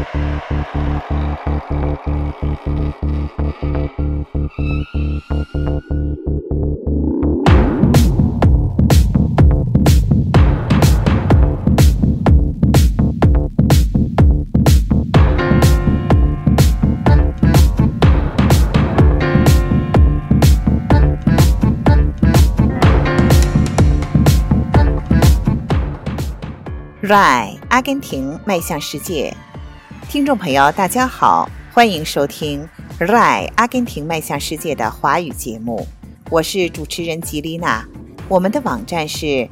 RAI 阿根廷迈向世界，听众朋友大家好，欢迎收听 RAI 阿根廷迈向世界的华语节目，我是主持人吉丽娜。我们的网站是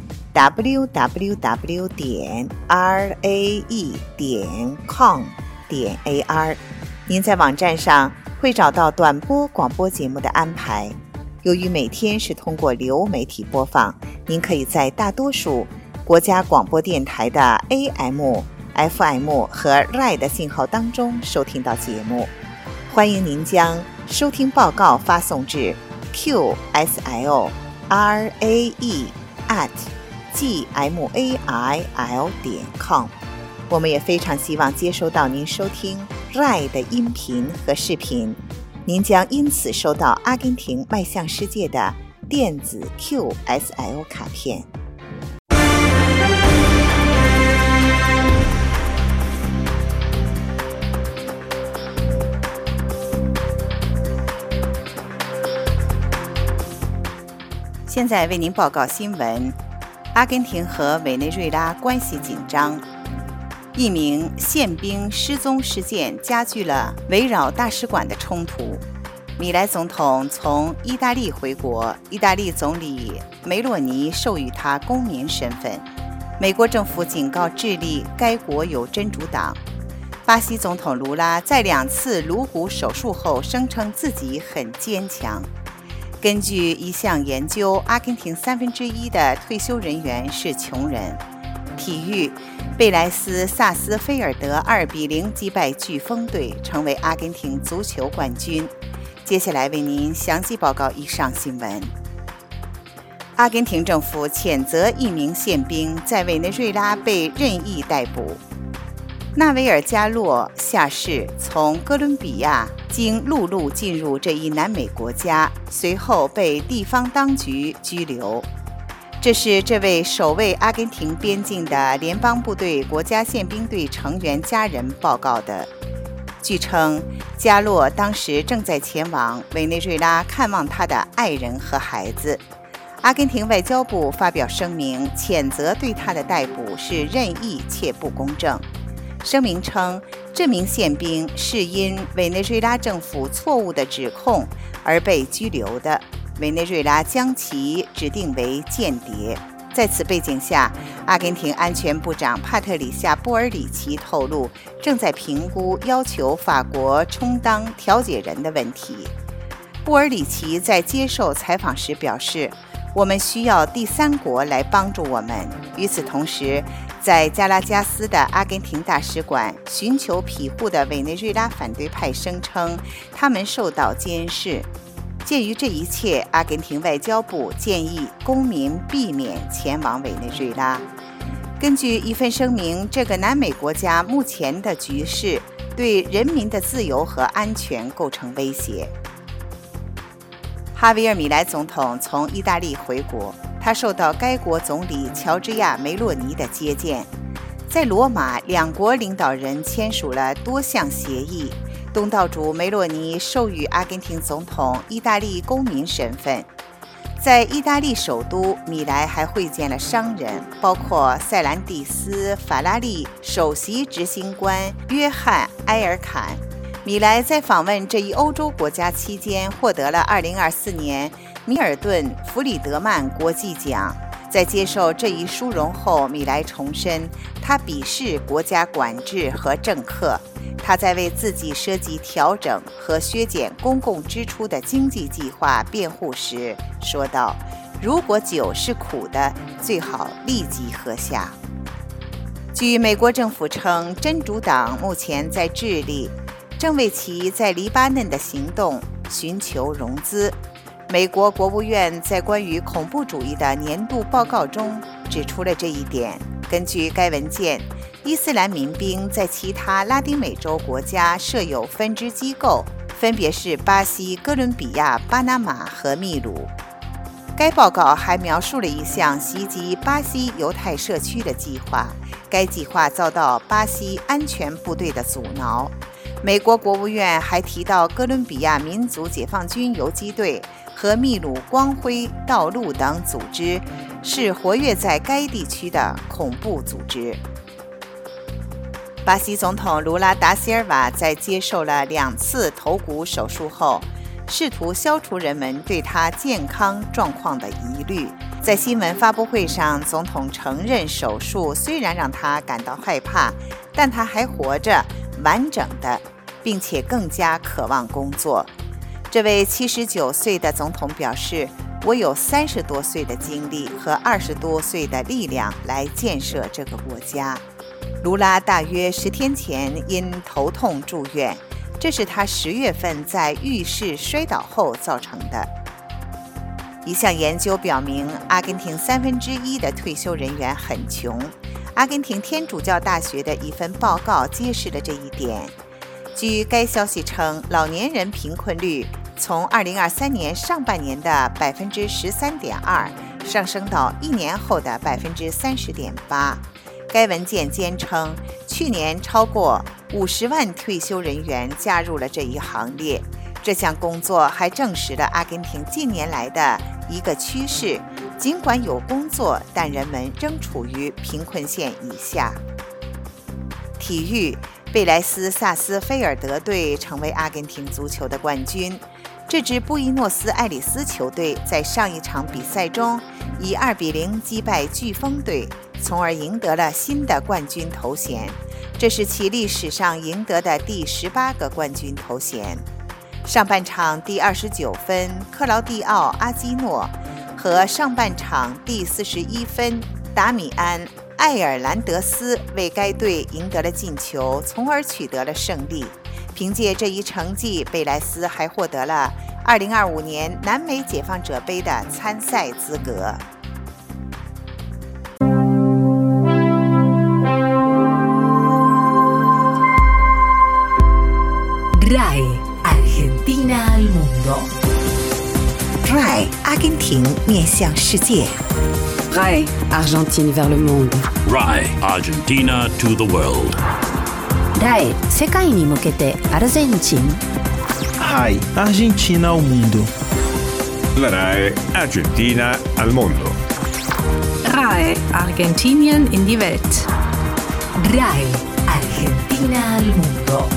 www.rae.com.ar， 您在网站上会找到短波广播节目的安排。由于每天是通过流媒体播放，您可以在大多数国家广播电台的 AM、FM 和 RAI 的信号当中收听到节目。欢迎您将收听报告发送至 qsil@gmail.com。 我们也非常希望接收到您收听 RAI 的音频和视频，您将因此收到阿根廷迈向世界的电子 QSL 卡片。现在为您报告新闻：阿根廷和委内瑞拉关系紧张，一名宪兵失踪事件加剧了围绕大使馆的冲突。米莱总统从意大利回国，意大利总理梅洛尼授予他公民身份。美国政府警告智利，该国有真主党。巴西总统卢拉在2次颅骨手术后声称自己很坚强。根据一项研究，阿根廷1/3的退休人员是穷人。体育，贝莱斯萨斯菲尔德2-0击败飓风队，成为阿根廷足球冠军。接下来为您详细报告以上新闻。阿根廷政府谴责一名宪兵在委内瑞拉被任意逮捕。纳维尔加洛下士从哥伦比亚经陆路进入这一南美国家，随后被地方当局拘留。这是这位守卫阿根廷边境的联邦部队国家宪兵队成员家人报告的。据称，加洛当时正在前往委内瑞拉看望他的爱人和孩子。阿根廷外交部发表声明，谴责对他的逮捕是任意且不公正。声明称，这名宪兵是因委内瑞拉政府错误的指控而被拘留的，委内瑞拉将其指定为间谍。在此背景下，阿根廷安全部长帕特里夏·布尔里奇透露，正在评估要求法国充当调解人的问题。布尔里奇在接受采访时表示，我们需要第三国来帮助我们。与此同时，在加拉加斯的阿根廷大使馆寻求庇护的委内瑞拉反对派声称，他们受到监视。鉴于这一切，阿根廷外交部建议公民避免前往委内瑞拉。根据一份声明，这个南美国家目前的局势对人民的自由和安全构成威胁。哈维尔·米莱总统从意大利回国，他受到该国总理乔治亚·梅洛尼的接见。在罗马，两国领导人签署了多项协议。东道主梅洛尼授予阿根廷总统意大利公民身份。在意大利首都，米莱还会见了商人，包括塞兰蒂斯·法拉利首席执行官约翰·埃尔坎。米莱在访问这一欧洲国家期间，获得了2024年米尔顿·弗里德曼国际奖。在接受这一殊荣后，米莱重申他鄙视国家管制和政客。他在为自己涉及调整和削减公共支出的经济计划辩护时说道，如果酒是苦的，最好立即喝下。据美国政府称，真主党目前在智利，正为其在黎巴嫩的行动寻求融资。美国国务院在关于恐怖主义的年度报告中指出了这一点。根据该文件， 伊斯兰民兵在其他拉丁美洲国家设有分支机构，分别是巴西、哥伦比亚、巴拿马和秘鲁。该报告还描述了一项袭击巴西犹太社区的计划，该计划遭到巴西安全部队的阻挠。美国国务院还提到哥伦比亚民族解放军游击队和秘鲁光辉道路等组织是活跃在该地区的恐怖组织。巴西总统卢拉达西尔瓦在接受了2次头骨手术后，试图消除人们对他健康状况的疑虑。在新闻发布会上，总统承认手术虽然让他感到害怕，但他还活着，完整的，并且更加渴望工作。这位79岁的总统表示，我有30多岁的经历和20多岁的力量来建设这个国家。卢拉大约10天前因头痛住院，这是他10月份在浴室摔倒后造成的。一项研究表明，阿根廷1/3的退休人员很穷。阿根廷天主教大学的一份报告揭示了这一点。据该消息称，老年人贫困率从2023年上半年的 13.2% 上升到1年后的 30.8%。该文件坚称，去年超过50万退休人员加入了这一行列。这项工作还证实了阿根廷近年来的一个趋势，尽管有工作，但人们仍处于贫困线以下。体育，贝莱斯萨斯菲尔德队成为阿根廷足球的冠军。这支布宜诺斯艾利斯球队在上一场比赛中以2-0击败飓风队，从而赢得了新的冠军头衔。这是其历史上赢得的第18个冠军头衔。上半场第29分，克劳蒂奥·阿基诺和上半场第41分，达米安·埃尔兰德斯为该队赢得了进球，从而取得了胜利。凭借这一成绩，贝莱斯还获得了2025年南美解放者杯的参赛资格。 RAI Argentina al mundo. RAI 阿根廷面向世界。 RAI Argentine vers le monde. RAI Argentina to the world. RAI 世界に向けてアルゼンチン。 RAI Argentina al mundo. La RAI Argentina al mondo. RAI Argentinien in die Welt. RAI Argentina al mundo.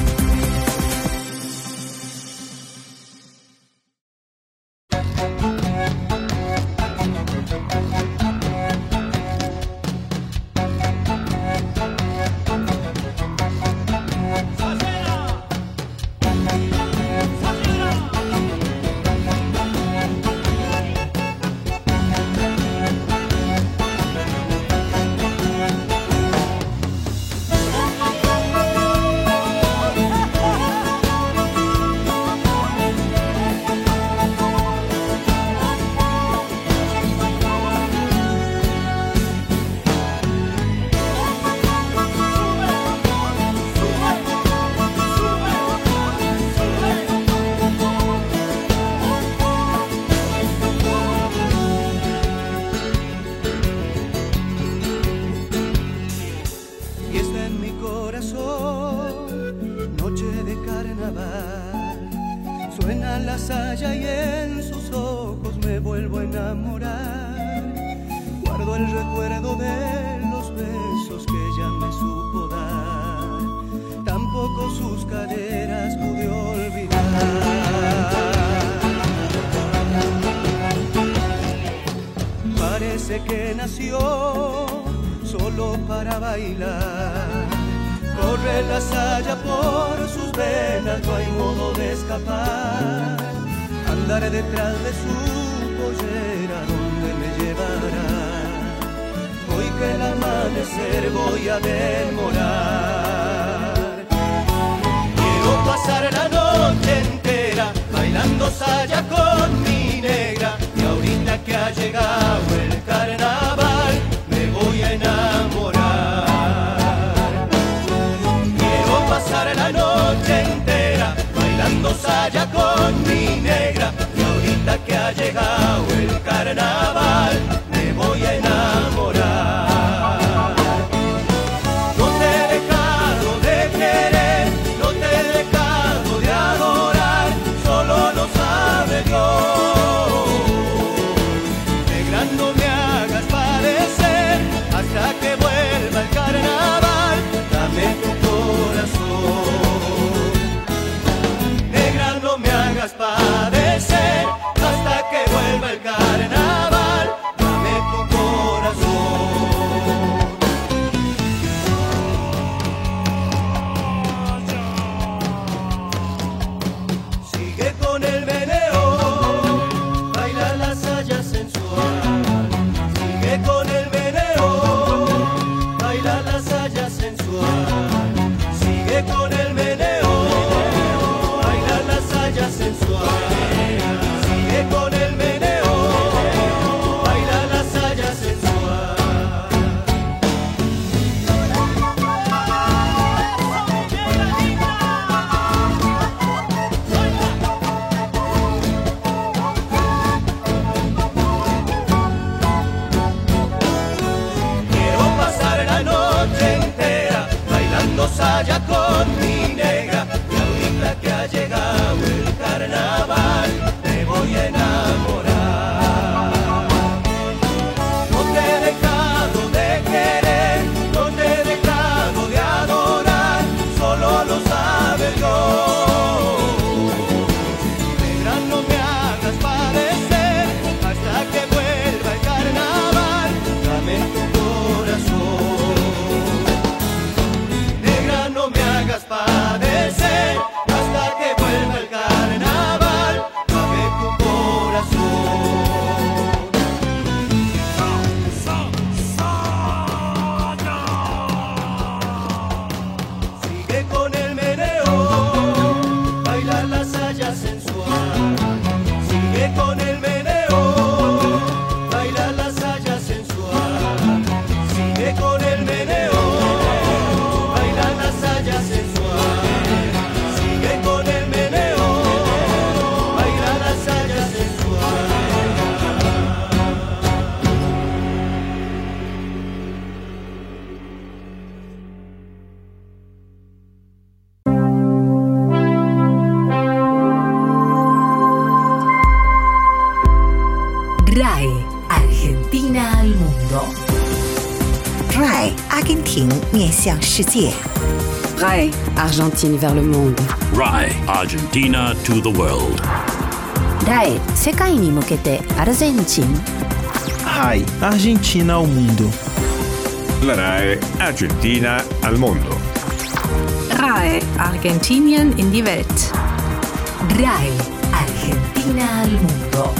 Suena la saya y en sus ojos me vuelvo a enamorar. Guardo el recuerdo de los besos que ella me supo dar. Tampoco sus caderas pude olvidar. Parece que nació solo para bailar. Corre la saya por sus venas, no hay modo de escapar. Andaré detrás de su pollera, donde me llevará. Hoy que el amanecer voy a demorar. Quiero pasar la noche entera bailando saya con mi negra. Y ahorita que ha llegado el carnaval, me voy a enamorar. sensual. Sigue con el meneo, baila la saya sensual. Sigue con el meneo, baila la saya sensual. Quiero pasar la noche entera bailando saya con mi negra. Y ahorita que ha llegado el carnaval me voy a enamorar. No te he dejado de querer, no te he dejado de adorar, solo lo sabe Dios. Negra, no me hagas padecer hasta que vuelva el carnaval, dame tu corazón. Negra, no me hagas padecer hasta que vuelva el carnaval, dame tu corazón. Sigue con el meneo, baila la saya sensual. Sigue con el meneo, baila la saya sensual. Sigue con el meneo, baila la saya sensual. Sigue con el meneo, baila la saya sensual. RAE Argentina al mundo. RAI 阿根廷面向世界。 RAE Argentine vers le monde. RAI Argentina to the world. RAE 世界に向けてアルゼンチン。 RAI Argentina ao mundo. La RAE Argentina al mondo. RAE Argentinien in die Welt. RAE Argentina al mundo.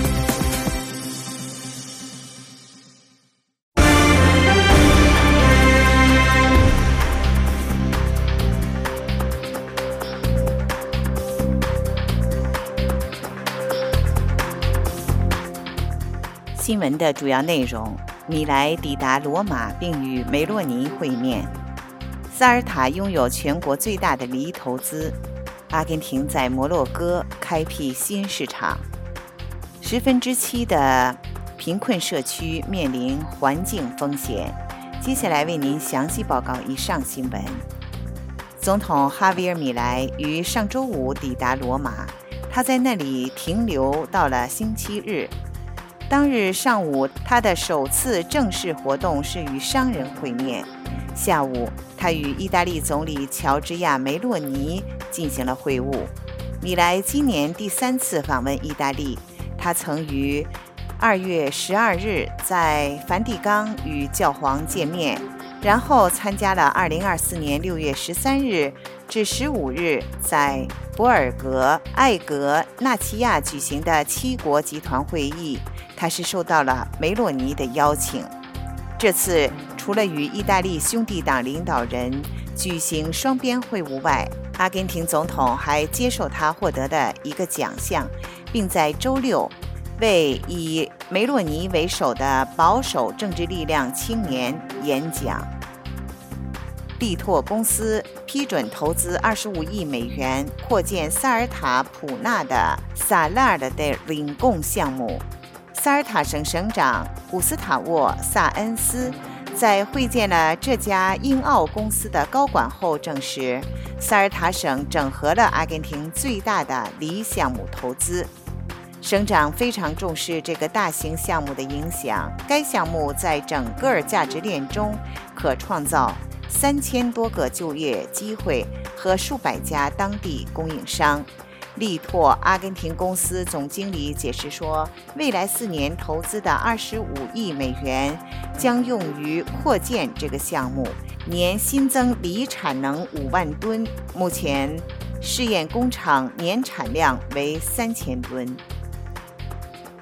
《新闻的主要内容：米莱抵达罗马并与梅洛尼会面。萨尔塔拥有全国最大的梨投资。阿根廷在摩洛哥开辟新市场。7%的贫困社区面临环境风险。接下来为您详细报告以上新闻。总统哈维尔·米莱于上周五抵达罗马，他在那里停留到了星期日。当日上午，他的首次正式活动是与商人会面。下午，他与意大利总理乔治亚·梅洛尼进行了会晤。米莱今年第3次访问意大利，他曾于2月12日在梵蒂冈与教皇见面，然后参加了2024年6月13日至15日在博尔格艾格纳齐亚举行的7国集团会议。他是受到了梅洛尼的邀请。这次除了与意大利兄弟党领导人举行双边会晤外，阿根廷总统还接受他获得的一个奖项，并在周六为以梅洛尼为首的保守政治力量青年演讲。力拓公司批准投资25亿美元扩建萨尔塔普纳的萨拉尔的领贡项目。萨尔塔省省长古斯塔沃·萨恩斯在会见了这家英澳公司的高管后证实，萨尔塔省整合了阿根廷最大的梨项目投资。省长非常重视这个大型项目的影响，该项目在整个价值链中可创造3000多个就业机会和数百家当地供应商。力拓阿根廷公司总经理解释说，未来4年投资的25亿美元将用于扩建这个项目，年新增梨产能5万吨，目前试验工厂年产量为3000吨。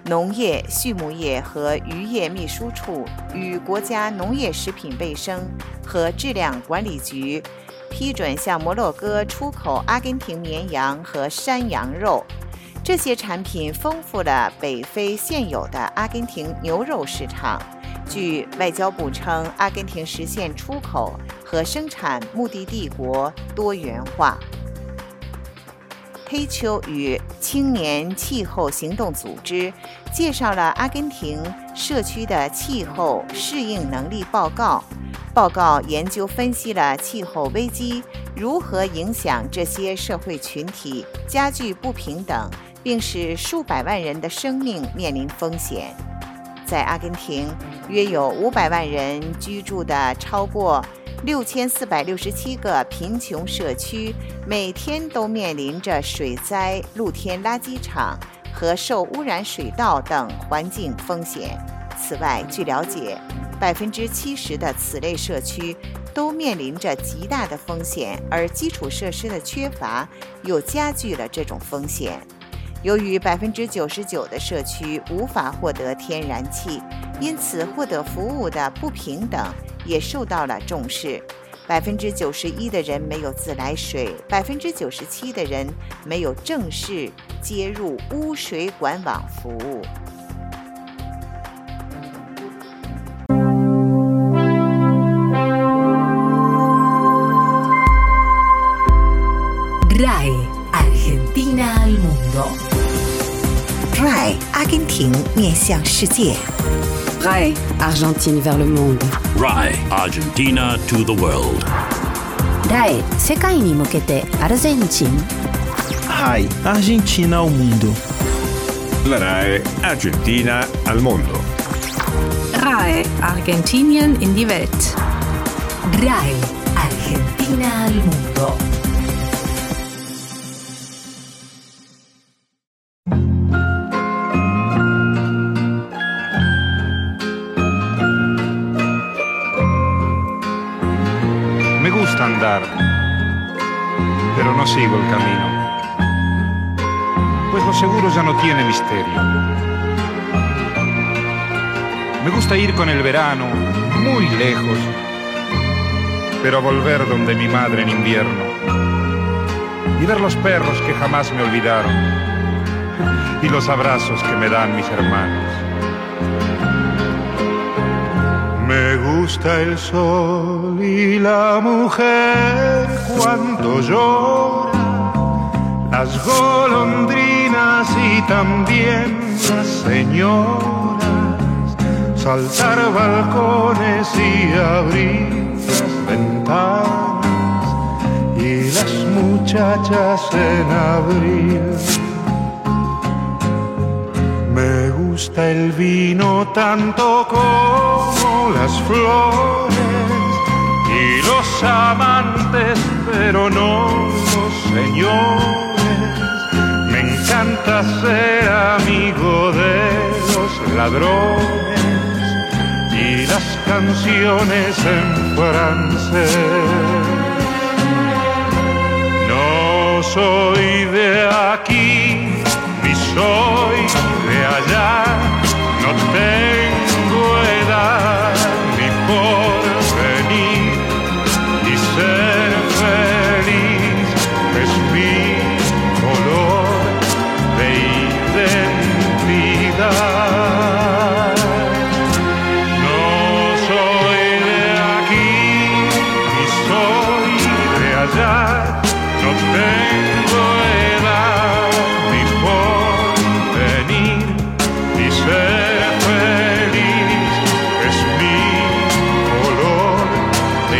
农业、畜牧业和渔业秘书处与国家农业食品卫生和质量管理局批准向摩洛哥出口阿根廷绵羊和山羊肉。这些产品丰富了北非现有的阿根廷牛肉市场。据外交部称，阿根廷实现出口和生产目的地国多元化。黑丘与青年气候行动组织介绍了阿根廷社区的气候适应能力报告。报告研究分析了气候危机如何影响这些社会群体，加剧不平等，并使数百万人的生命面临风险。在阿根廷，约有500万人居住的超过6467个贫穷社区，每天都面临着水灾、露天垃圾场和受污染水道等环境风险。此外，据了解，70%的此类社区都面临着极大的风险，而基础设施的缺乏又加剧了这种风险。由于99%的社区无法获得天然气，因此获得服务的不平等也受到了重视。91%的人没有自来水，97%的人没有正式接入污水管网服务。 RAI Argentina al mundo. RAI 阿根廷面向世界。 RAI Argentine vers le monde. RAI Argentina to the world. RAI 世界に向けてアルゼンチン。 RAI Argentina ao mundo. La RAI Argentina al mondo. RAI Argentinien in die Welt. RAI Argentina al mundo. Me gusta andar, pero no sigo el camino, pues lo seguro ya no tiene misterio. Me gusta ir con el verano muy lejos, pero volver donde mi madre en invierno y ver los perros que jamás me olvidaron y los abrazos que me dan mis hermanos. Me gusta el sol y la mujer cuando llora, las golondrinas y también las señoras, saltar balcones y abrir las ventanas y las muchachas en abril. Me gusta el vino tanto como las flores y los amantes, pero no los señores. Me encanta ser amigo de los ladrones y las canciones en francés. No soy de aquí ni soy de allá, no tengo edad ni porvenir, y ser feliz es mi color de identidad. No soy de aquí ni soy de allá, no tengo edad ni porvenir, y ser feliz es mi color de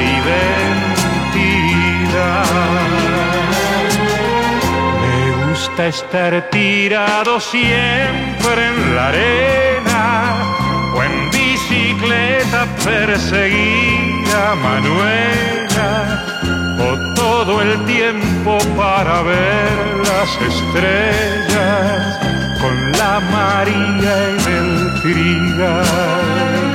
identidad. Me gusta estar tirado siempre en la arena o en bicicleta perseguir a Manuela, o todo el tiempo para ver las estrellas con la María en el trigal.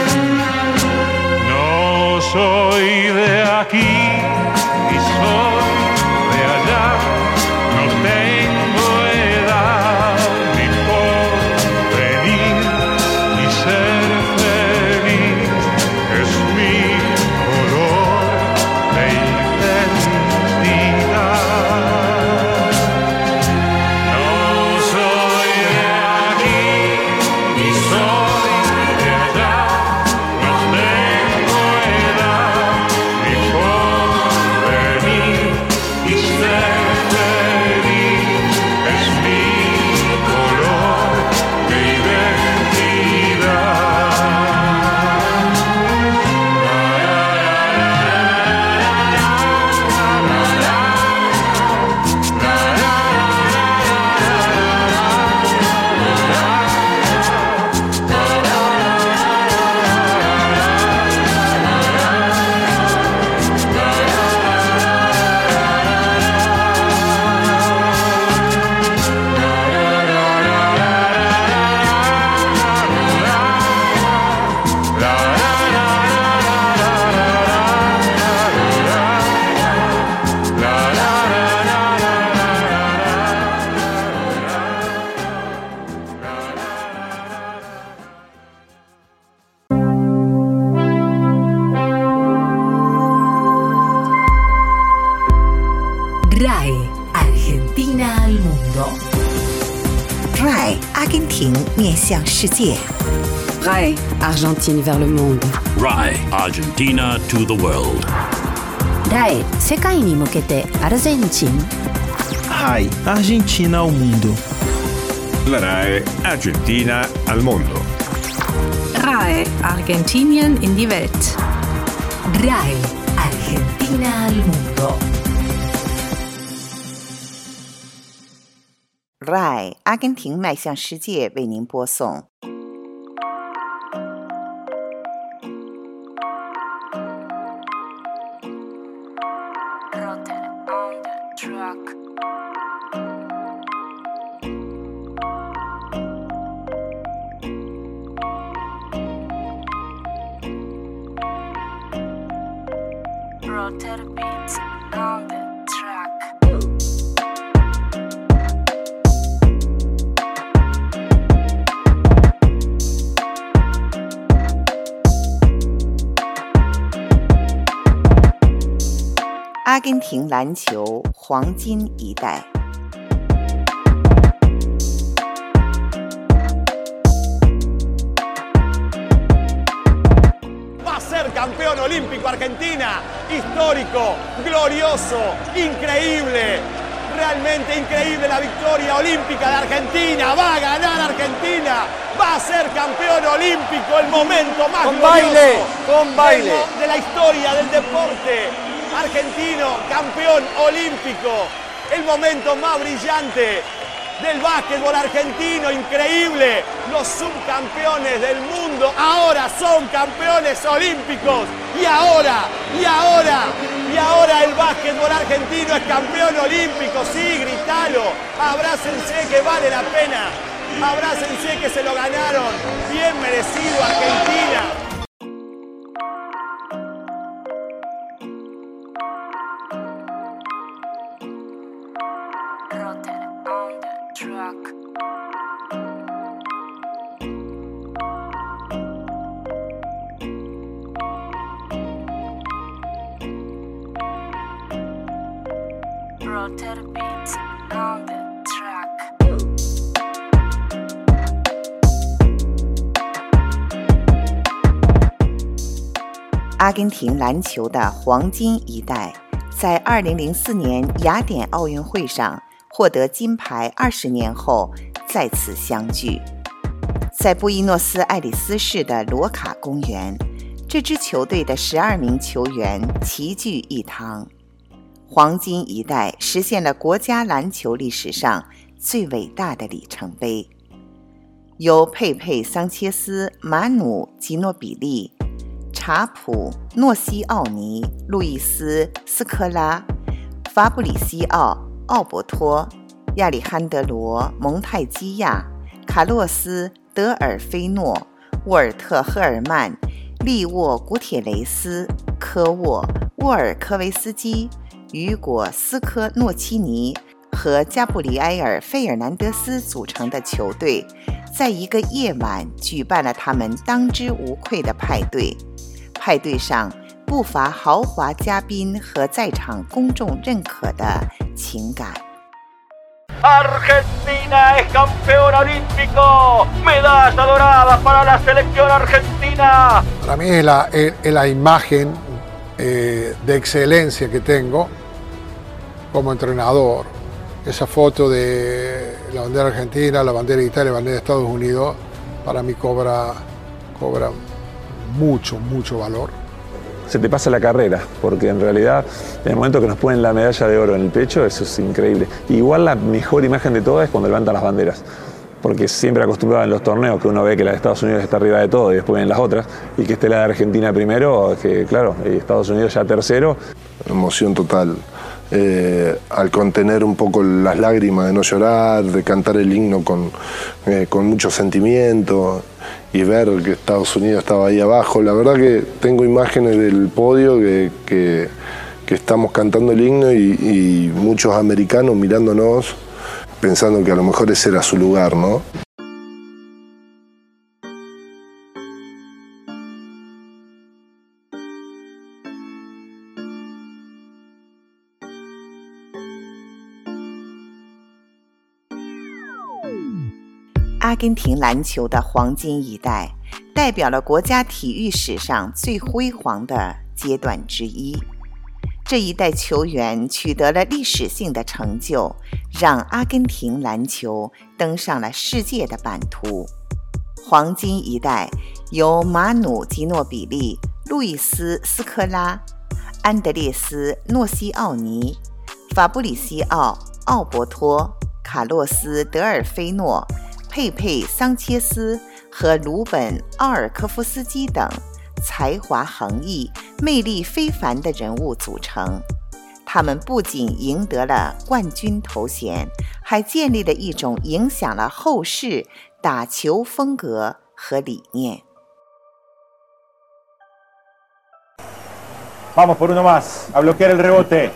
No soy de aquí ni soy de allá, no tengo edad ni 根廷面向世界。 RAI Argentine vers le monde. RAI Argentina to the world. RAI 世界に向けてアルゼンチン。 RAI Argentina ao mundo. La RAE Argentina al mondo. RAI Argentinien in die Welt. RAI Argentina al mundo. RAI 阿根廷迈向世界为您播送。 Rotter beats on the track. 《阿根廷篮球黄金一代》。 Campeón olímpico Argentina, histórico, glorioso, increíble, realmente increíble la victoria olímpica de Argentina, va a ganar Argentina, va a ser campeón olímpico, el momento más glorioso de la historia del deporte argentino, campeón olímpico, el momento más brillante del básquetbol argentino, increíble, los subcampeones del mundo ahora son campeones olímpicos y ahora el básquetbol argentino es campeón olímpico, sí, gritalo, abrácense que vale la pena, abrácense que se lo ganaron, bien merecido Argentina. Track. Rotter beats on the track. 《阿根廷篮球的黄金一代》在2004年雅典奥运会上获得金牌20年后再次相聚。在布宜诺斯艾利斯市的罗卡公园，这支球队的12名球员齐聚一堂。黄金一代实现了国家篮球历史上最伟大的里程碑。由佩佩·桑切斯、马努·吉诺比利、查普、诺西奥尼、路易斯·斯科拉、法布里西奥、奥伯托、亚历罕德罗·蒙泰基亚、卡洛斯·德尔菲诺、沃尔特·赫尔曼、利沃·古铁雷斯、科沃、沃尔科维斯基、雨果·斯科诺基尼和加布里埃尔·费尔南德斯组成的球队，在一个夜晚举办了他们当之无愧的派对。派对上不乏豪华嘉宾和在场公众认可的情感。 Argentina es campeón olímpico, medalla dorada para la selección argentina. Para mí es la imagen de excelencia que tengo como entrenador. Esa foto de la bandera argentina, la bandera de Italia, la bandera de Estados Unidos, para mí cobra mucho valor. Se te pasa la carrera, porque en realidad en el momento que nos ponen la medalla de oro en el pecho, eso es increíble. Igual la mejor imagen de todas es cuando levantan las banderas, porque siempre acostumbrado en los torneos que uno ve que la de Estados Unidos está arriba de todo y después vienen las otras, y que esté la de Argentina primero, que claro, y Estados Unidos ya tercero. Emoción total. Al contener un poco las lágrimas de no llorar, de cantar el himno con mucho sentimiento y ver que Estados Unidos estaba ahí abajo. La verdad que tengo imágenes del podio que estamos cantando el himno y muchos americanos mirándonos pensando que a lo mejor ese era su lugar, ¿no? 阿根廷篮球的黄金一代，代表了国家体育史上最辉煌的阶段之一。这一代球员取得了历史性的成就，让阿根廷篮球登上了世界的版图。黄金一代由马努·吉诺比利、路易斯·斯科拉、安德烈斯·诺西奥尼、法布里西奥·奥伯托、卡洛斯·德尔菲诺、佩佩·桑切斯和鲁本·奥尔科夫斯基等才华横溢、魅力非凡的人物组成。他们不仅赢得了冠军头衔，还建立了一种影响了后世打球风格和理念。 Vamos por uno más, a bloquear el rebote.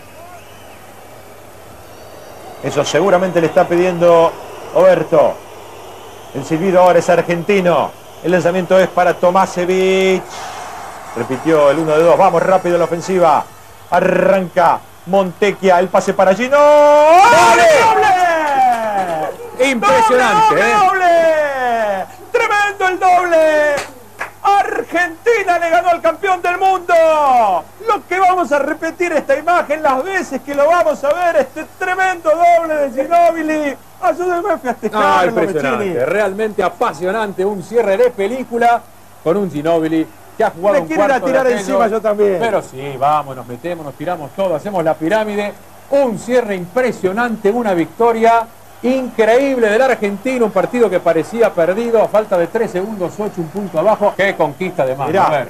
Eso seguramente le está pidiendo Oberto. El silbido ahora es argentino. El lanzamiento es para Tomasevic. Repitió el 1 de 2. Vamos rápido en la ofensiva. Arranca Montecchia. El pase para Gino. ¡Doble! ¡Doble! Impresionante, ¡Doble! ¡Tremendo el doble! Argentina le ganó al campeón del mundo. Lo que vamos a repetir esta imagen las veces que lo vamos a ver, este tremendo doble de Ginóbili. Ayúdenme a festejarlo, impresionante, Mechini. realmente apasionante, un cierre de película con un Ginóbili que ha jugado un quieren cuarto tirar de encima yo también. Pero sí, vamos, nos metemos, nos tiramos todo, hacemos la pirámide. Un cierre impresionante, una victoria increíble del argentino, un partido que parecía perdido, a falta de 3 segundos, 8, un punto abajo. Qué conquista de mano. A ver.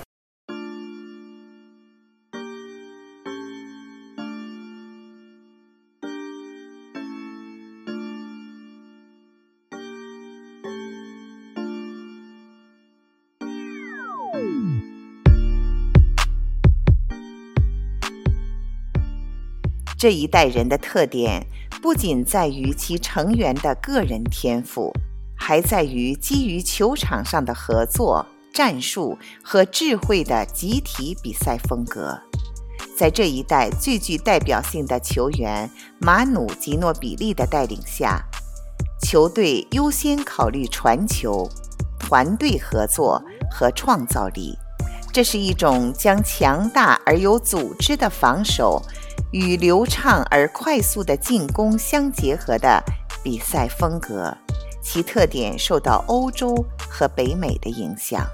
这一代人的特点不仅在于其成员的个人天赋，还在于基于球场上的合作、战术和智慧的集体比赛风格。在这一代最具代表性的球员马努·吉诺比利的带领下，球队优先考虑传球、团队合作和创造力。这是一种将强大而有组织的防守与流畅而快速的进攻相结合的比赛风格，其特点受到欧洲和北美的影响。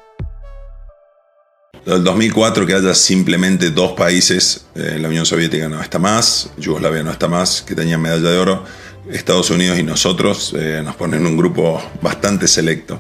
Del 2004 que haya simplemente 2 países, la Unión Soviética no está más, Yugoslavia no está más, que tenían medalla de oro, Estados Unidos y nosotros nos ponen en un grupo bastante selecto.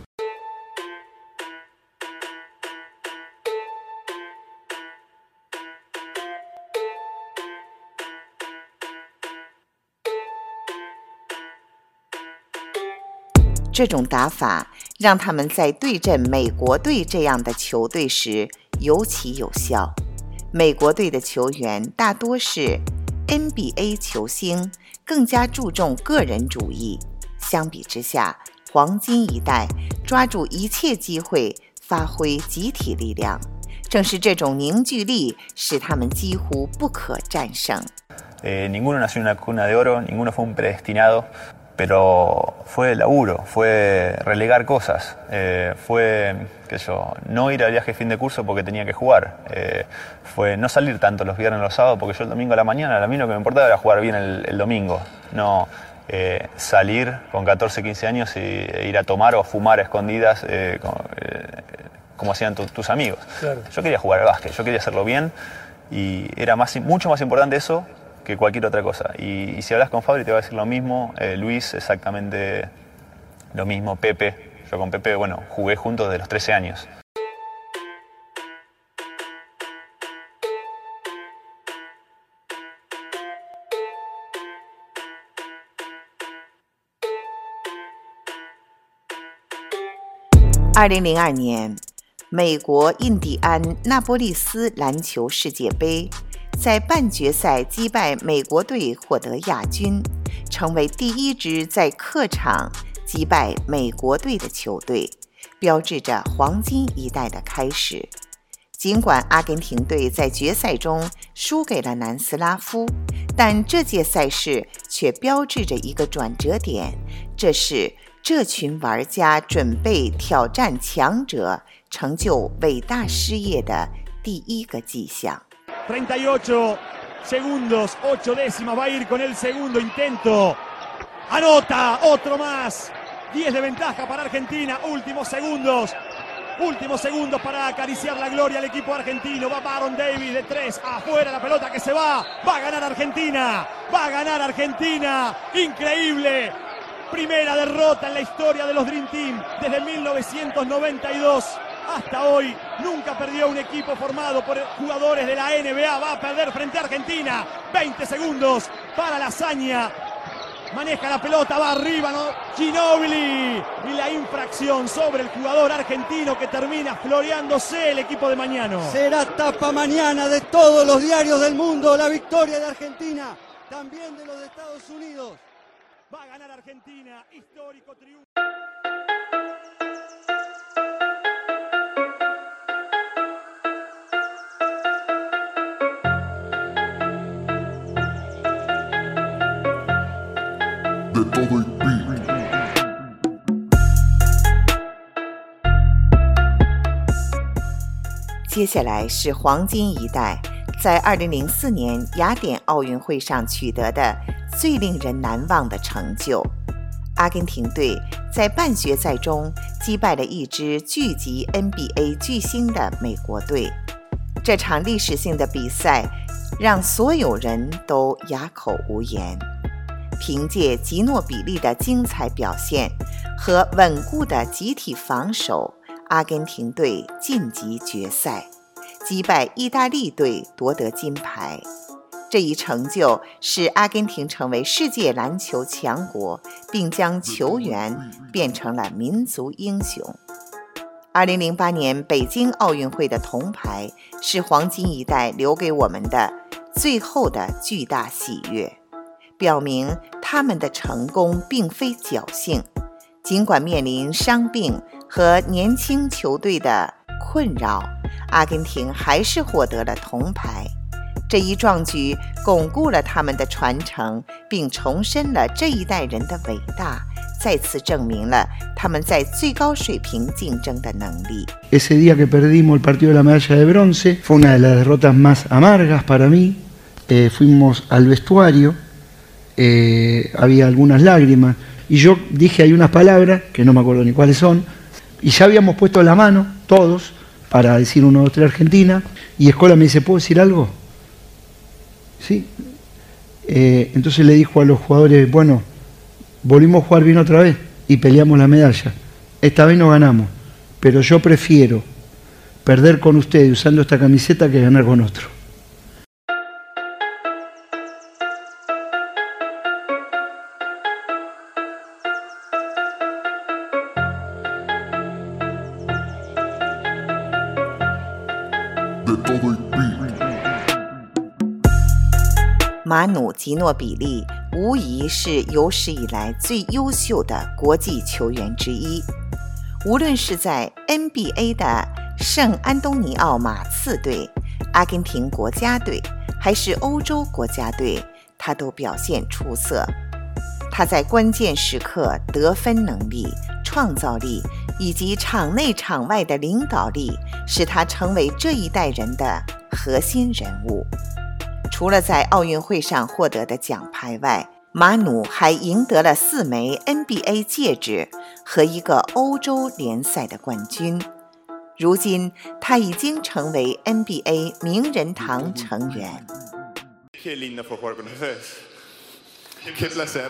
这种打法让他们在对阵美国队这样的球队时尤其有效。美国队的球员大多是 NBA 球星，更加注重个人主义。相比之下，黄金一代抓住一切机会，发挥集体力量。正是这种凝聚力使他们几乎不可战胜。 Ninguno nació en una cuna de oro, ninguno fue un predestinado, pero fue laburo, fue relegar cosas, fue no ir al viaje de fin de curso porque tenía que jugar, fue no salir tanto los viernes y los sábados porque yo el domingo a la mañana, a mí lo que me importaba era jugar bien el domingo, no salir con 14, 15 años e ir a tomar o a fumar a escondidas como hacían tus amigos. Claro. Yo quería jugar al básquet, yo quería hacerlo bien y era mucho más importante eso que cualquier otra cosa. Y si hablas con Fabri te va a decir lo mismo, Luis exactamente lo mismo, Pepe. Yo con Pepe, bueno, jugué juntos desde los 13 años. 2002年，美国印第安纳波利斯篮球世界杯在半决赛击败美国队获得亚军，成为第一支在客场击败美国队的球队，标志着黄金一代的开始。尽管阿根廷队在决赛中输给了南斯拉夫，但这届赛事却标志着一个转折点，这是这群玩家准备挑战强者，成就伟大事业的第一个迹象。 38 segundos, 8 décimas, va a ir con el segundo intento. Anota, otro más. 10 de ventaja para Argentina, últimos segundos para acariciar la gloria al equipo argentino. Va Baron Davis de 3, afuera la pelota que se va a ganar Argentina, increíble. Primera derrota en la historia de los Dream Team desde 1992 hasta hoy. Nunca perdió un equipo formado por jugadores de la NBA. Va a perder frente a Argentina. 20 segundos para la hazaña. Maneja la pelota, va arriba, ¿no? Ginóbili. Y la infracción sobre el jugador argentino que termina floreándose el equipo de Mañano. Será tapa mañana de todos los diarios del mundo la victoria de Argentina, también de los de Estados Unidos. Va a ganar Argentina, histórico triunfo. De todo el beat. 接下来是黄金一代在2004年雅典奥运会上取得的最令人难忘的成就。阿根廷队在半决赛中击败了一支聚集 NBA 巨星的美国队。这场历史性的比赛让所有人都哑口无言。凭借吉诺比利的精彩表现和稳固的集体防守，阿根廷队晋级决赛，击败意大利队夺得金牌。这一成就使阿根廷成为世界篮球强国，并将球员变成了民族英雄。2008年北京奥运会的铜牌是黄金一代留给我们的最后的巨大喜悦，表明他们的成功并非侥幸。尽管面临伤病和年轻球队的困扰，阿根廷还是获得了铜牌。这一壮举巩固了他们的传承，并重申了这一代人的伟大，再次证明了他们在最高水平竞争的能力。 Ese día que perdimos el partido de la medalla de bronce fue una de las derrotas más amargas para mí. Fuimos al vestuario, había algunas lágrimas y yo dije hay unas palabras que no me acuerdo ni cuáles son, y ya habíamos puesto la mano todos para decir 1, 2, 3 Argentina, y Escola me dice, ¿puedo decir algo? Sí. Entonces le dijo a los jugadores, bueno, volvimos a jugar bien otra vez y peleamos la medalla. Esta vez no ganamos, pero yo prefiero perder con ustedes usando esta camiseta que ganar con otro. De todo el beat. 马努·吉诺比利无疑是有史以来最优秀的国际球员之一。无论是在 NBA 的圣安东尼奥马刺队、阿根廷国家队，还是欧洲国家队，他都表现出色。他在关键时刻得分能力、创造力以及场内场外的领导力，使他成为这一代人的核心人物。除了在奥运会上获得的奖牌外，马努还赢得了4枚 NBA 戒指和1个欧洲联赛的冠军。如今，他已经成为 NBA 名人堂成员。 Qué lindo fue jugar con ustedes. Qué placer.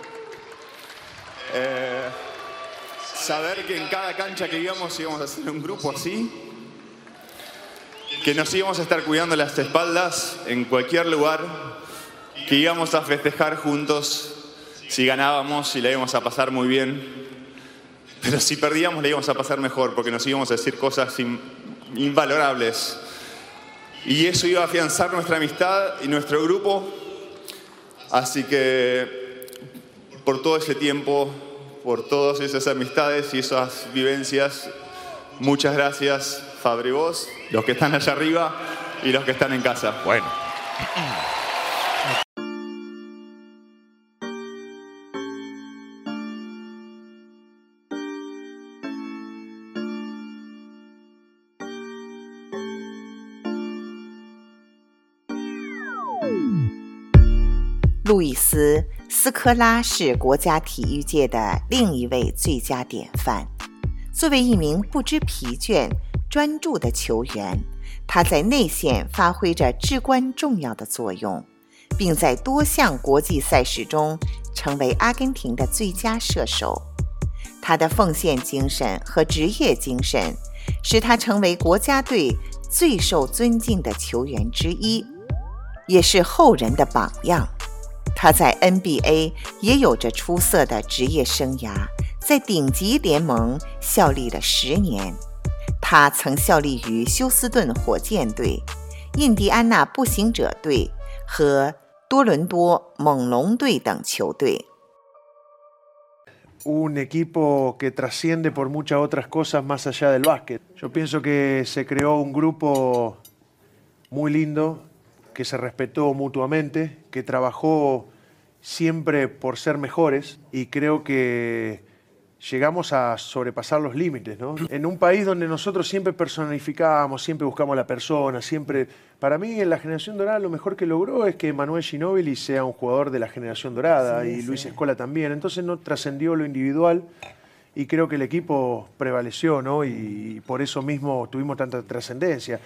Saber que en cada cancha que íbamos a hacer un grupo así, que nos íbamos a estar cuidando las espaldas en cualquier lugar, que íbamos a festejar juntos si ganábamos y la íbamos a pasar muy bien, pero si perdíamos la íbamos a pasar mejor porque nos íbamos a decir cosas invalorables. Y eso iba a afianzar nuestra amistad y nuestro grupo. Así que por todo ese tiempo, por todas esas amistades y esas vivencias, muchas gracias, Fabri, vos, los que están allá arriba y los que están en casa. Bueno. 路易斯·斯科拉是国家体育界的另一位最佳典范。作为一名不知疲倦、专注的球员，他在内线发挥着至关重要的作用，并在多项国际赛事中成为阿根廷的最佳射手。他的奉献精神和职业精神使他成为国家队最受尊敬的球员之一，也是后人的榜样。他在 NBA 也有着出色的职业生涯，在顶级联盟效力了10年。他曾效力于休斯顿火箭队、印第安纳步行者队和多伦多猛龙队等球队。 Un equipo que trasciende por muchas otras cosas más allá del básquet. Yo pienso que se creó un grupo muy lindo, que se respetó mutuamente, que trabajó siempre por ser mejores y creo que llegamos a sobrepasar los límites, ¿no? En un país donde nosotros siempre personificamos, siempre buscamos a la persona, siempre... Para mí, en la generación dorada, lo mejor que logró es que Manuel Ginóbili sea un jugador de la generación dorada y Luis Scola también. Entonces no trascendió lo individual y creo que el equipo prevaleció, ¿no? Y por eso mismo tuvimos tanta trascendencia.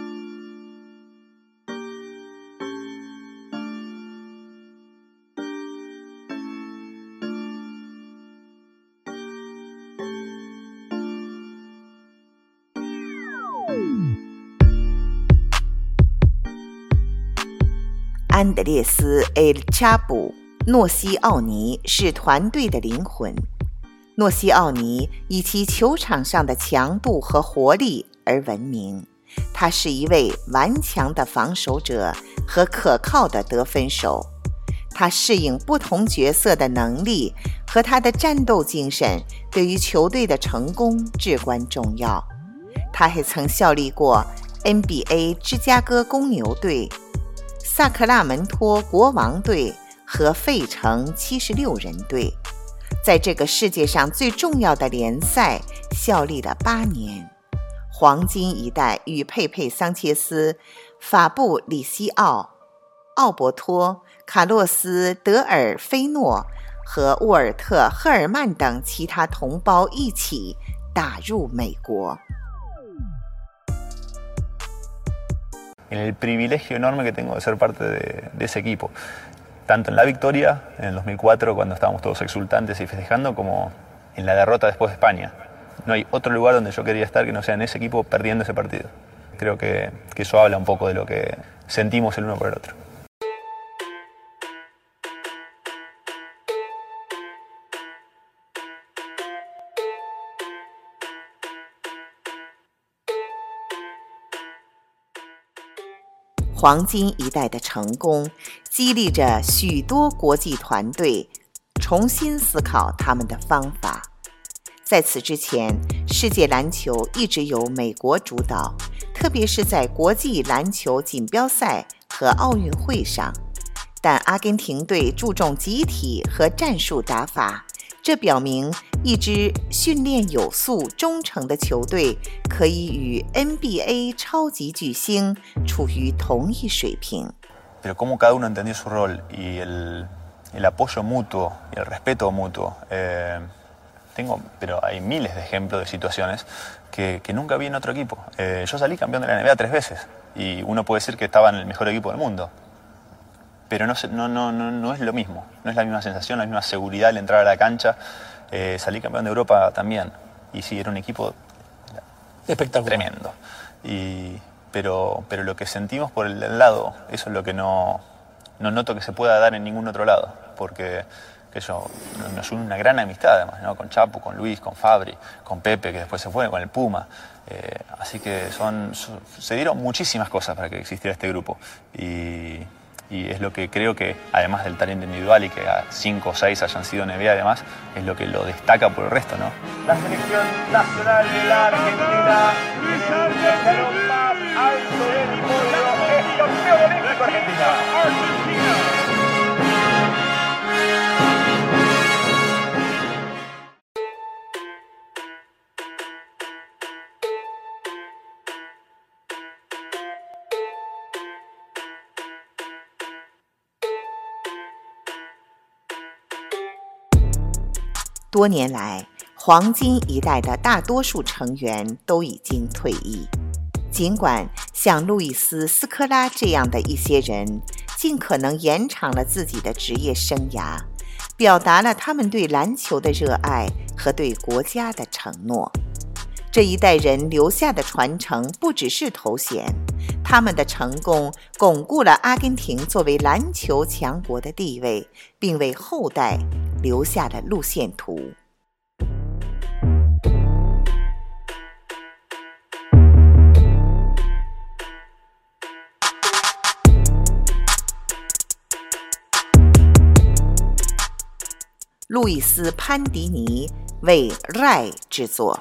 安德烈斯·埃尔查布·诺西奥尼是团队的灵魂。诺西奥尼以其球场上的强度和活力而闻名，他是一位顽强的防守者和可靠的得分手。他适应不同角色的能力和他的战斗精神对于球队的成功至关重要。他还曾效力过 NBA 芝加哥公牛队、萨克拉门托国王队和费城76人队，在这个世界上最重要的联赛效力了8年。黄金一代与佩佩·桑切斯、法布里西奥、奥伯托、卡洛斯·德尔菲诺和沃尔特·赫尔曼等其他同胞一起打入美国。 El privilegio enorme que tengo de ser parte de ese equipo, tanto en la victoria en el 2004 cuando estábamos todos exultantes y festejando, como en la derrota después de España. No hay otro lugar donde yo quería estar que no sea en ese equipo perdiendo ese partido. Creo que eso habla un poco de lo que sentimos el uno por el otro. 黄金一代的成功激励着许多国际团队重新思考他们的方法。在此之前，世界篮球一直由美国主导，特别是在国际篮球锦标赛和奥运会上。但阿根廷队注重集体和战术打法，这表明一支训练有素、忠诚的球队可以与 NBA 超级巨星处于同一水平。 Pero como cada uno entendió su rol y el apoyo mutuo y el respeto mutuo. Pero hay miles de ejemplos de situaciones que nunca vi en otro equipo. Yo salí campeón de la NBA 3 veces y uno puede decir que estaba en el mejor equipo del mundo. Pero no es lo mismo, no es la misma sensación, la misma seguridad al entrar a la cancha. Salí campeón de Europa también y sí, era un equipo espectacular, tremendo. Pero lo que sentimos por el lado, eso es lo que no noto que se pueda dar en ningún otro lado, porque nos une una gran amistad además, ¿no? Con Chapo, con Luis, con Fabri, con Pepe, que después se fue, con el Puma. Así que se dieron muchísimas cosas para que existiera este grupo. Y es lo que creo que, además del talento individual y que a 5 o 6 hayan sido NBA además, es lo que lo destaca por el resto, ¿no? La selección nacional de la Argentina, el escalón más alto del podio, es campeón olímpico Argentina. 多年来，黄金一代的大多数成员都已经退役。尽管像路易斯·斯科拉这样的一些人尽可能延长了自己的职业生涯，表达了他们对篮球的热爱和对国家的承诺。这一代人留下的传承不只是头衔，他们的成功巩固了阿根廷作为篮球强国的地位，并为后代留下了路线图。路易斯·潘迪尼为 RAI 制作。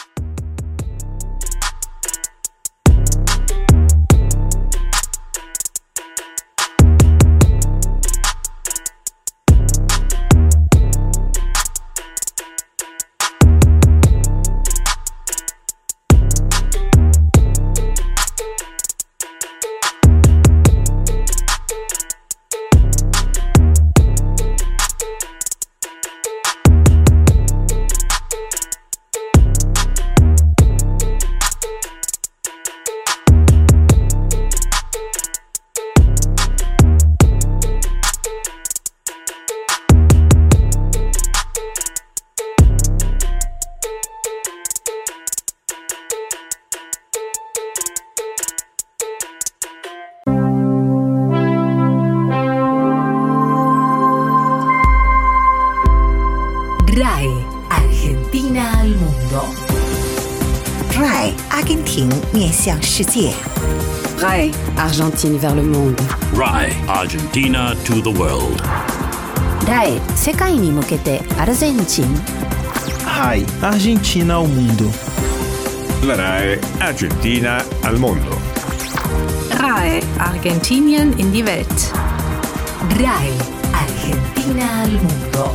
RAI Argentina al mundo. RAI 阿根廷面向世界。 RAI Argentine vers le monde. RAI Argentina to the world. RAI 世界に向けてアルゼンチン。 RAI Argentina ao mundo. La RAI Argentina al mondo. RAI Argentinien in die Welt. RAI Argentina al mundo.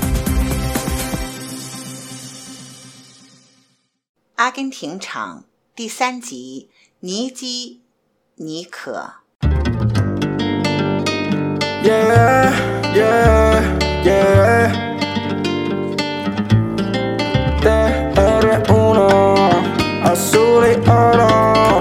阿根廷场第3集，尼基尼可。 Yeah, yeah, yeah. TR1 azul y oro.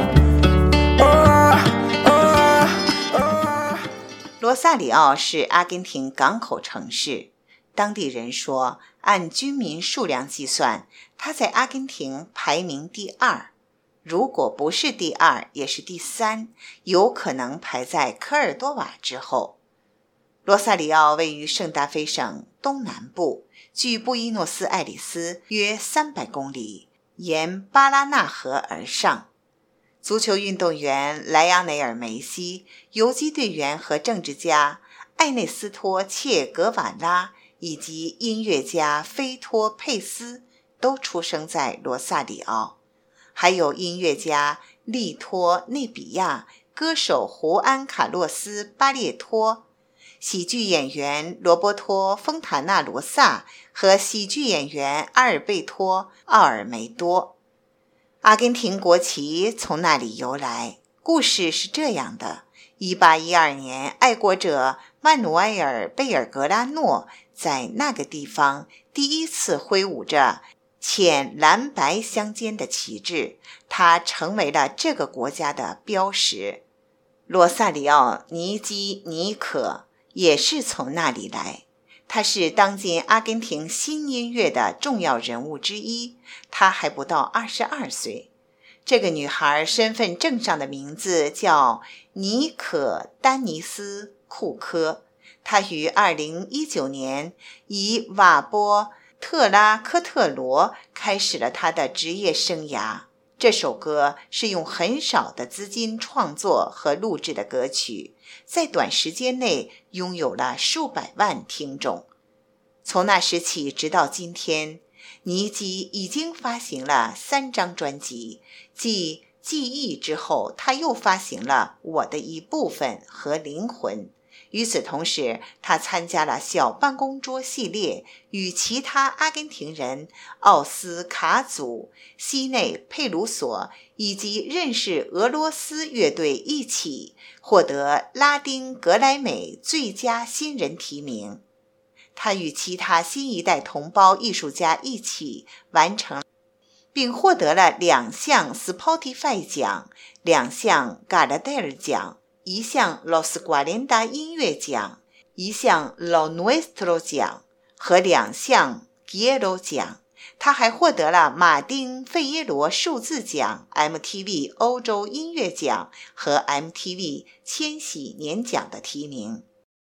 罗萨里奥是阿根廷港口城市，当地人说，按居民数量计算，它在阿根廷排名第2，如果不是第2，也是第3，有可能排在科尔多瓦之后。罗萨里奥位于圣达菲省东南部，距布宜诺斯艾利斯约300公里，沿巴拉纳河而上。足球运动员莱昂内尔·梅西、游击队员和政治家艾内斯托·切格瓦拉以及音乐家菲托·佩斯都出生在罗萨里奥，还有音乐家利托·内比亚、歌手胡安·卡洛斯·巴列托、喜剧演员罗伯托·丰塔纳罗萨和喜剧演员阿尔贝托·奥尔梅多。阿根廷国旗从那里由来，故事是这样的：1812年，爱国者曼努埃尔·贝尔格拉诺在那个地方第一次挥舞着浅蓝白相间的旗帜，它成为了这个国家的标识。罗萨里奥·尼基尼可也是从那里来，她是当今阿根廷新音乐的重要人物之一，她还不到22岁。这个女孩身份证上的名字叫尼可·丹尼斯·库科，她于2019年以瓦波特拉科特罗开始了她的职业生涯。这首歌是用很少的资金创作和录制的歌曲，在短时间内拥有了数百万听众。从那时起直到今天，尼基已经发行了3张专辑，继《记忆》之后，他又发行了《我的一部分》和《灵魂》。与此同时，他参加了小办公桌系列，与其他阿根廷人奥斯卡祖、西内佩鲁索以及认识俄罗斯乐队一起获得拉丁格莱美最佳新人提名。 他与其他新一代同胞艺术家一起完成，并获得了2项 Spotify 奖、2项 Gardel 奖、1项 Los 40音乐奖、1项 Lo Nuestro 奖和2项 Quiero 奖。他还获得了马丁·费耶罗数字奖、MTV 欧洲音乐奖和 MTV 千禧年奖的提名。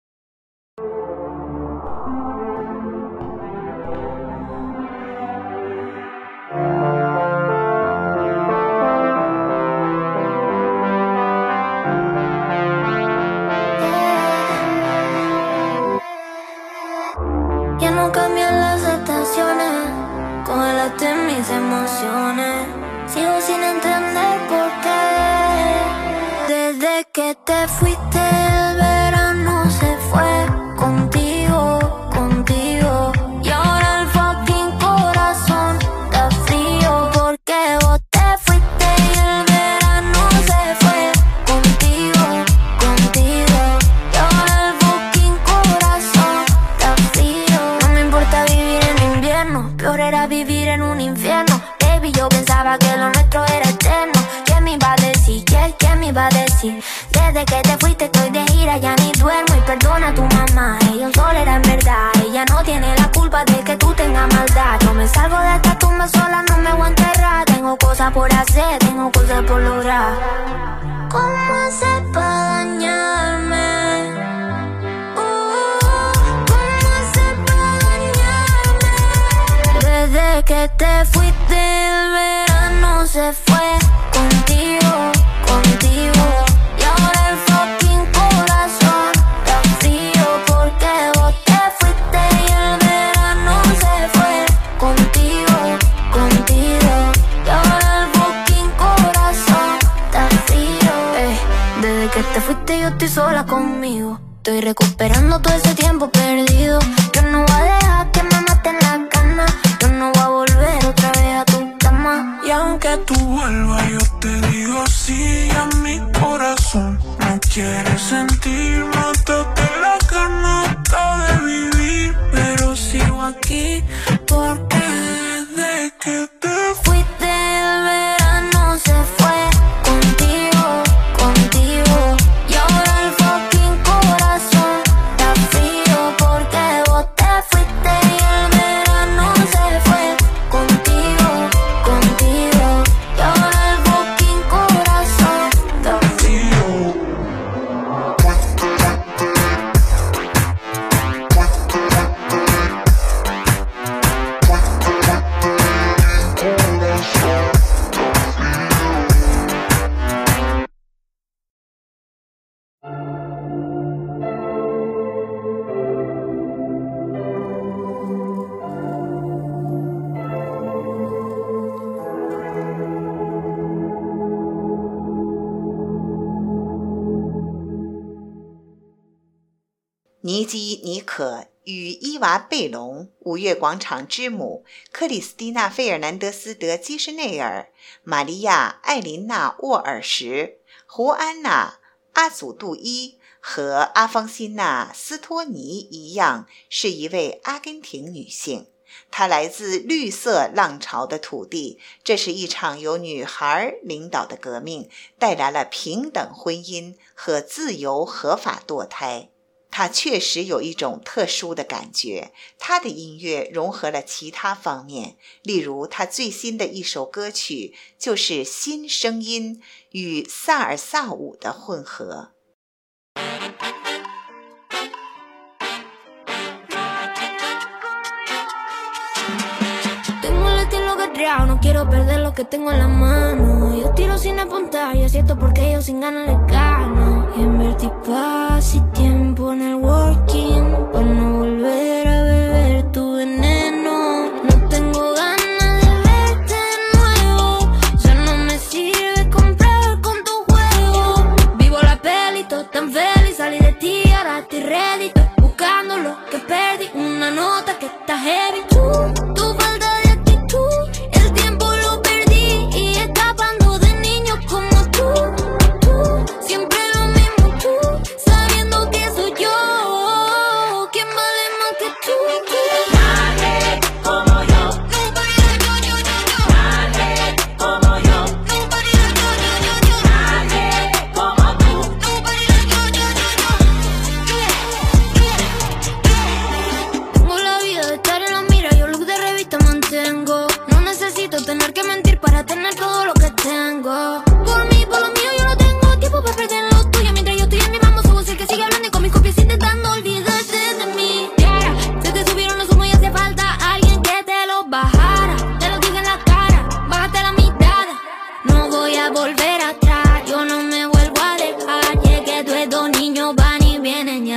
Ya no cambian las estaciones, congelaste mis emociones. Sigo sin entender por qué. Desde que te fuiste el verano se fue contigo, contigo. Y ahora el fucking corazón está frío porque vos te fuiste y el verano se fue contigo, contigo. Y ahora el fucking corazón está frío. No me importa vivir en invierno, peor era vivir en un infierno. Baby, yo pensaba que lo nuestro era eterno. ¿Quién me iba a decir? ¿Quién me iba a decir? Desde que te fuiste estoy de gira, ya ni duermo. Y perdona a tu mamá, ella un sol era en verdad. Ella no tiene la culpa de que tú tengas maldad. Yo me salgo de esta tumba sola, no me voy a enterrar. Tengo cosas por hacer, tengo cosas por lograr. ¿Cómo hacer para dañarme? ¿Cómo hacer para dañarme? Desde que te fuiste el verano se fue contigo, contigo. Y ahora el fucking corazón está frío porque vos te fuiste y el verano se fue contigo, contigo. Y ahora el fucking corazón está frío. Desde que te fuiste yo estoy sola conmigo. Estoy recuperando todo ese tiempo perdido. Yo no voy a dejar que me maten las ganas. Yo no voy a volver otra vez a tu cama. Y aunque tú vuelvas yo te digo sí, a mi corazón no quiere sentir. Mátate la ganata de vivir, pero sigo aquí porque desde que te fuiste el verano se fue contigo, contigo. Y ahora el fucking corazón está frío porque vos te fuiste y el verano se fue contigo, contigo. Y ahora el fucking corazón está frío. 尼基·尼可与伊娃·贝隆、五月广场之母、克里斯蒂娜·费尔南德斯·德基什内尔、玛利亚·艾琳娜·沃尔什、胡安娜·阿祖杜伊和阿方辛娜·斯托尼一样，是一位阿根廷女性。她来自绿色浪潮的土地，这是一场由女孩领导的革命，带来了平等婚姻和自由合法堕胎。她确实有一种特殊的感觉，她的音乐融合了其他方面，例如她最新的一首歌曲就是新声音与萨尔萨舞的混合。 No quiero perder lo que tengo en la mano. Yo tiro sin apuntar y acierto porque yo sin ganas le gano. Y invertí paz y tiempo en el working para no volver a beber tu veneno. No tengo ganas de verte de nuevo. Ya no me sirve comprar con tu juego. Vivo la peli, todo tan feliz. Salí de ti, ahora estoy ready. Estoy buscando lo que perdí. Una nota que está heavy. Tu falta de actitud. El tiempo lo perdí y escapando de niños como tú. Siempre lo mismo tú, sabiendo que soy yo quien vale más que tú.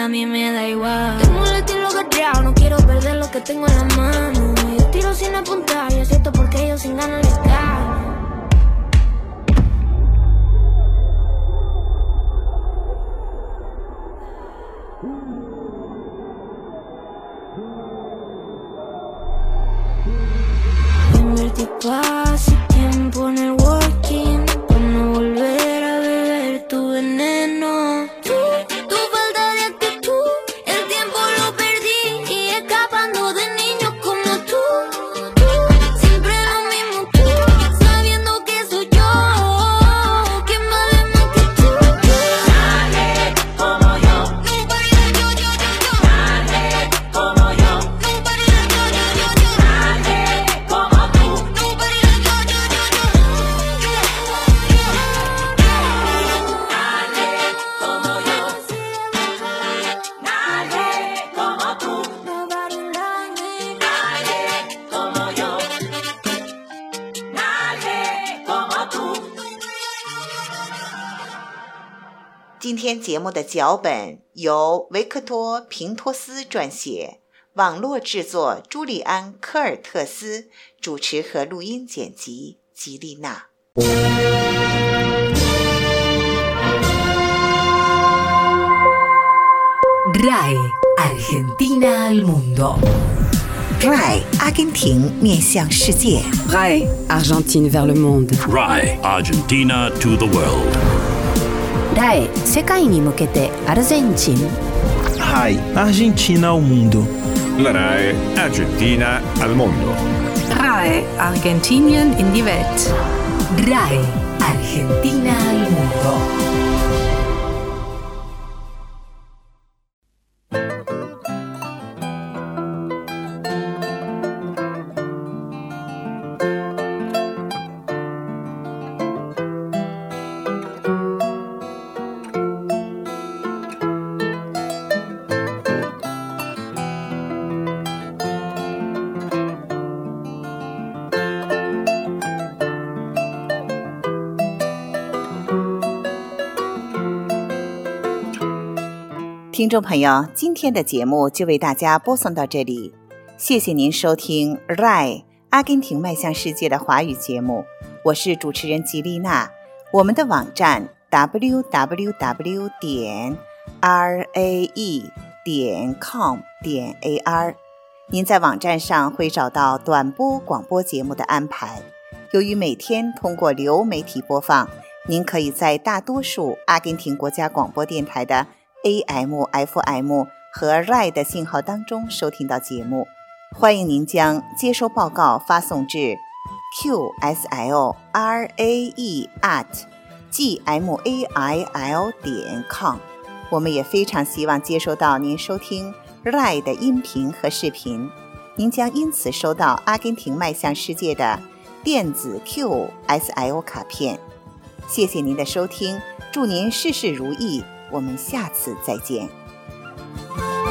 a mí me da igual. Tengo el estilo guerreado, no quiero perder lo que tengo en la mano. Yo tiro sin apuntar y acierto porque yo sin ganas les gano. Invertí paz y tiempo en el working para no volver a beber tu veneno. Tu falta de actitud, el tiempo lo perdí y escapando de niños como tú. Siempre lo mismo tú, sabiendo que soy yo quien vale más que tú. Nadie como yo, nobody like yo. Nadie como yo, nobody like yo. Nadie como tú, nobody like yo. Nadie como tú, nobody like me. Nadie como yo, nadie como tú。 今天节目的脚本由维克多·平托斯撰写，网络制作朱利安·科尔特斯，主持和录音剪辑吉丽娜。 RAE Argentina al mundo. RAE 阿根廷面向世界。 RAE Argentine vers le monde. RAE Argentina to the world. RAE 世界に向けてアルゼンチン。 RAI Argentina al mundo. La RAE Argentina al mondo. RAE Argentinien in die Welt. RAE Argentina al mundo. 听众朋友，今天的节目就为大家播送到这里，谢谢您收听 RAI 阿根廷迈向世界的华语节目，我是主持人吉丽娜。我们的网站 www.rae.com.ar， 您在网站上会找到短波广播节目的安排。由于每天通过流媒体播放，您可以在大多数阿根廷国家广播电台的AM、FM 和 RAI 的信号当中收听到节目。欢迎您将接收报告发送至 qslarae@gmail.com。 我们也非常希望接收到您收听 RAI 的音频和视频，您将因此收到阿根廷迈向世界的电子 QSL 卡片。谢谢您的收听，祝您事事如意，我们下次再见。